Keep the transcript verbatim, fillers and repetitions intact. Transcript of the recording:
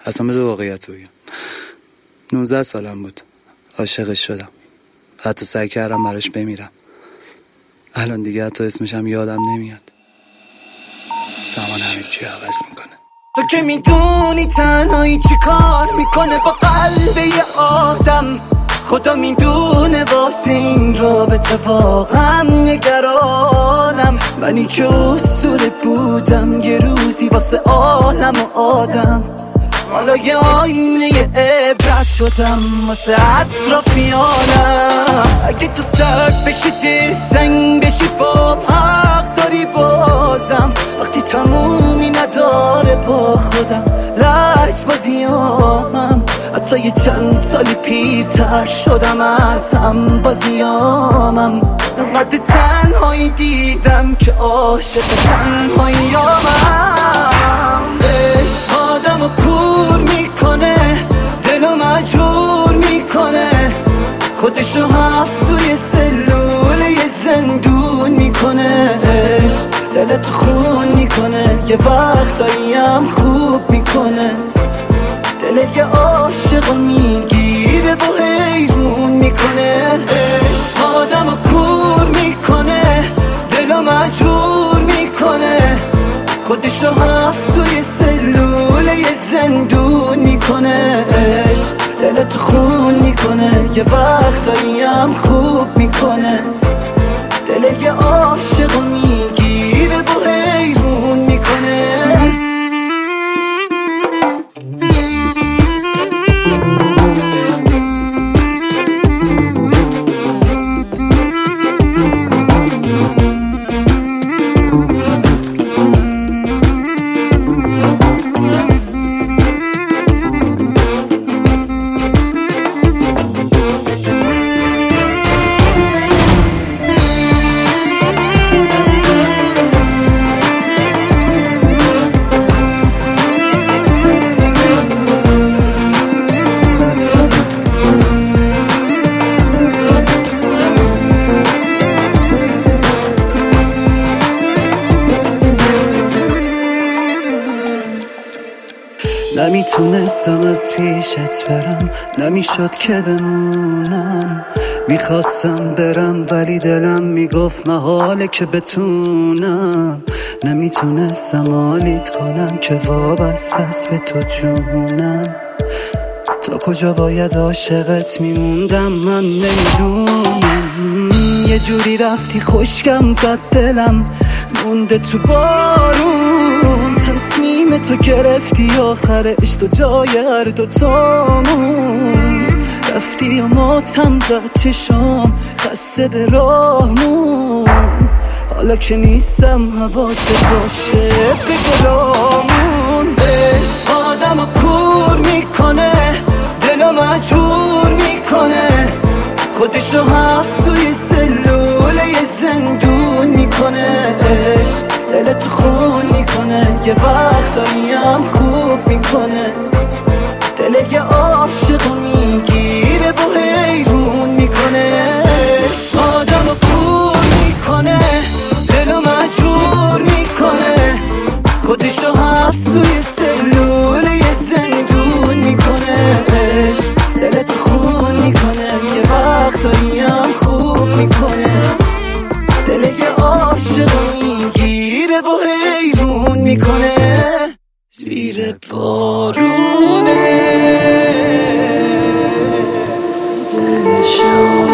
اصلا بذار واقعیت رو بگم. نوزده سالم بود عاشقش شدم، حتی سعی کردم براش بمیرم. الان دیگه حتی اسمشم یادم نمیاد. زمان همه چی عوض میکنه. تو که میدونی تنهایی چی کار میکنه با قلب یه آدم. خدا میدونه واسه این رابطه واقعا نگرانم. منی که اسطوره بودم یه روزی واسه عالم و آدم. حالا یه آینه عبرت شدم واسه اطرافیانم. اگه تو سرد بشی دل سنگ بشی با حق داری بازم. وقتی تمومی نداره با خودم لج بازیامم. حتی یه چند سالی پیرتر شدم از هم بازیامم. انقدر تنهایی دیدم که عاشق تنهاییامم. عشق آدمو کور میکنه، دلو مجبور میکنه، خودشو هفت توی سلول یه زندون میکنه. عشق دلتو خون میکنه، یه وقتایی هم خوب میکنه. دل یه عاشقو میگیره و حیرون میکنه. عشق آدمو کور میکنه، دلو مجبور میکنه، خودشو هفت توی سلول یه زندون میکنه. عشق دلتو خون میکنه، یه وقتایی هم خوب میکنه. دل یه عاشقو میگیره و حیرون میکنه. نمیتونستم از پیشت برم، نمیشد که بمونم. میخواستم برم ولی دلم میگفت محاله که بتونم. نمیتونستم حالیت کنم که وابسته است به تو جونم. تا کجا باید عاشقت میموندم من نمیدونم. یه جوری رفتی خشکم زد دلم مونده تو بارون. تصمیم تو گرفتی آخرش تو جای هر دوتامون. رفتی و ماتم زد چشام خسته به راهمون. حالا که نیستم حواست باشه به گلامون. عشق آدمو کور میکنه، دلو مجبور میکنه، خودشو هفت توی سلول یه زندون میکنه. عشق دلتو خون میکنه، یه وقتایی هم خوب میکنه. دل یه عاشقو میگیره و حیرون میکنه. عشق آدمو کور میکنه، دلو مجبور میکنه، خودشو هفت توی سلول یه زندون میکنه. عشق دلتو خون میکنه، یه وقتایی هم خوب میکنه. دل یه عاشقو میگیره و حیرون میکنه. زیر بارونه دلشو